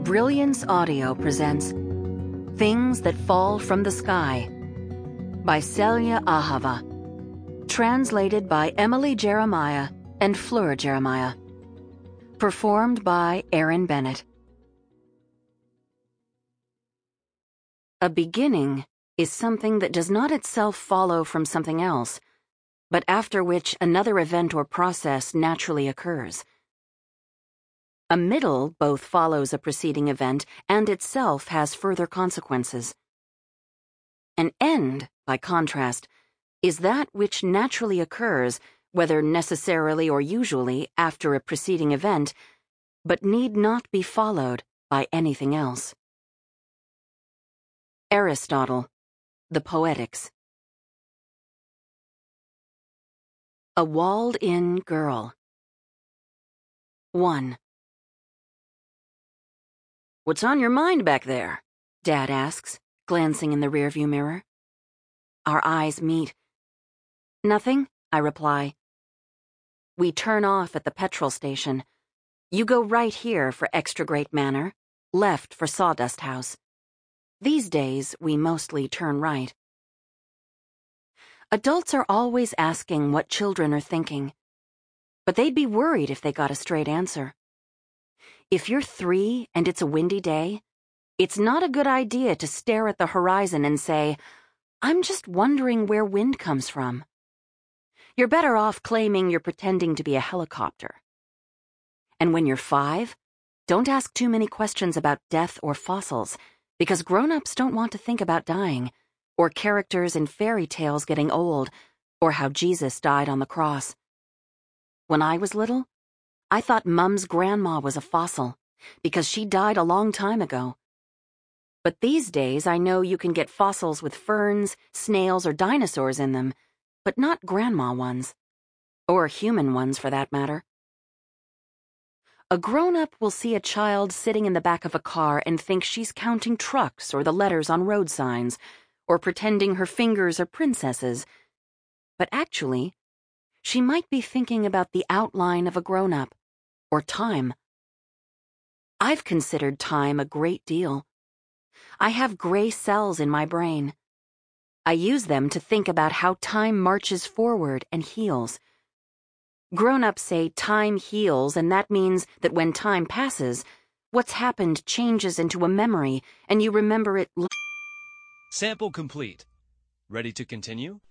Brilliance Audio presents Things That Fall from the Sky by Celia Ahava. Translated by Emily Jeremiah and Fleur Jeremiah. Performed by Aaron Bennett. A beginning is something that does not itself follow from something else, but after which another event or process naturally occurs. A middle both follows a preceding event and itself has further consequences. An end, by contrast, is that which naturally occurs, whether necessarily or usually after a preceding event, but need not be followed by anything else. Aristotle, The Poetics. A Walled-In Girl. 1. "What's on your mind back there?" Dad asks, glancing in the rearview mirror. Our eyes meet. "Nothing," I reply. We turn off at the petrol station. You go right here for Extra Great Manor, left for Sawdust House. These days, we mostly turn right. Adults are always asking what children are thinking, but they'd be worried if they got a straight answer. If you're 3 and it's a windy day, it's not a good idea to stare at the horizon and say, "I'm just wondering where wind comes from." You're better off claiming you're pretending to be a helicopter. And when you're 5, don't ask too many questions about death or fossils, because grown-ups don't want to think about dying, or characters in fairy tales getting old, or how Jesus died on the cross. When I was little, I thought Mum's grandma was a fossil, because she died a long time ago. But these days I know you can get fossils with ferns, snails, or dinosaurs in them, but not grandma ones. Or human ones, for that matter. A grown-up will see a child sitting in the back of a car and think she's counting trucks or the letters on road signs, or pretending her fingers are princesses. But actually, she might be thinking about the outline of a grown-up, or time. I've considered time a great deal. I have gray cells in my brain. I use them to think about how time marches forward and heals. Grown-ups say time heals, and that means that when time passes, what's happened changes into a memory, and you remember it. Sample complete. Ready to continue?